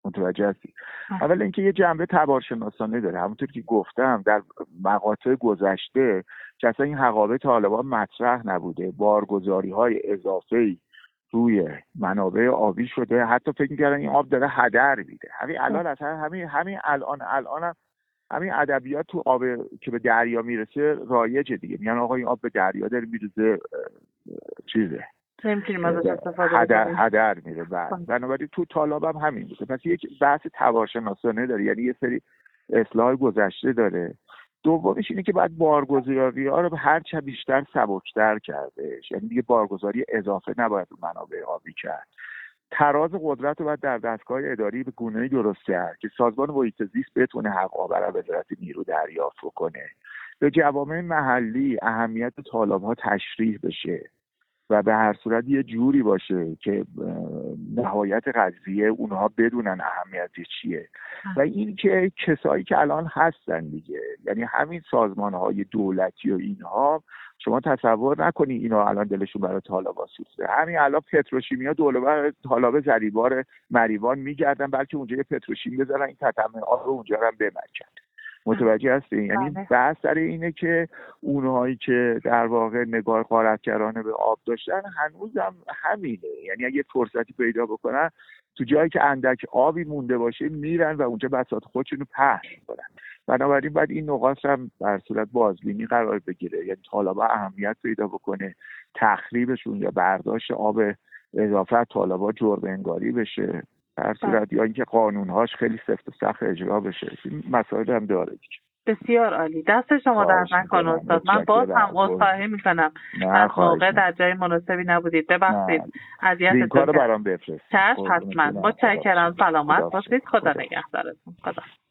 متوجه هستی؟ اولا اینکه یه جنبه تبارشناسانه داره. همونطور که گفتم در مقاطع گذشته که اصلا این حقابه طالبان مطرح نبوده، بارگذاری‌های اضافه‌ای روی منابع آبی شده، حتی فکر می‌کردن این آب داره هدر میده. همین الان اصلا همین الان همین ادبیات تو آب که به دریا میرسه رایجه دیگه. میگن آقا این آب به دریا داره میرسه، چیزه نمیتونیم ازش استفاده کنیم، هدر میره. بنابراین تو طالاب هم همین بوده. پس یک بحث تبارشناسانه داره، یعنی یه سری اصلاح گذشته داره. دومش اینه که باید بارگذاری‌ها رو هر چه بیشتر سبک‌تر کردش، یعنی دیگه بارگذاری اضافه نباید رو منابع آبی کرد. تراز قدرت رو باید در دستگاه اداری به گونه‌ای درست کرد که سازمان محیط زیست بتونه حقابه را وزارت نیرو دریافت کنه. به جوامع محلی اهمیت طالب‌ها تشریح بشه و به هر صورت یه جوری باشه که نهایت قضیه اونها بدونن اهمیتش چیه. و این که کسایی که الان هستن دیگه، یعنی همین سازمان‌های دولتی و اینها، شما تصور نکنی اینا الان دلشون برای طالبان سوخته. همین الان پتروشیمیا دولبه طالب زریبار مریوان میگردن بلکه اونجا یه پتروشیم بذارن این تتمه آب رو اونجا هم بمکن. متوجه هستین؟ یعنی بحث سر اینه که اونهایی که در واقع نگاه غارتگرانه به آب داشتن هنوز هم همینه. یعنی اگه فرصتی پیدا بکنن تو جایی که اندک آبی مونده باشه میرن و اونجا بساط خودشون رو پهن میکنن. بنابراین باید این نقاط هم بر صورت بازبینی قرار بگیره. یعنی طالبا اهمیت پیدا بکنه، تخریبشون یا برداشت آب اضافه طالبا جرم انگاری بشه در صورت، یا اینکه قانونهاش خیلی سفت و سخت اجرا بشه. این مسائل هم داره. بسیار عالی، دست شما در نکنه استاد. من باز هم عذرخواهی میکنم از موقع در جای مناسبی نبودید، ببخشید اذیتتون کردم. برام بفرست. چشم حتما. متشکرم. سلامت باشید. خدا نگهدارتون. خدا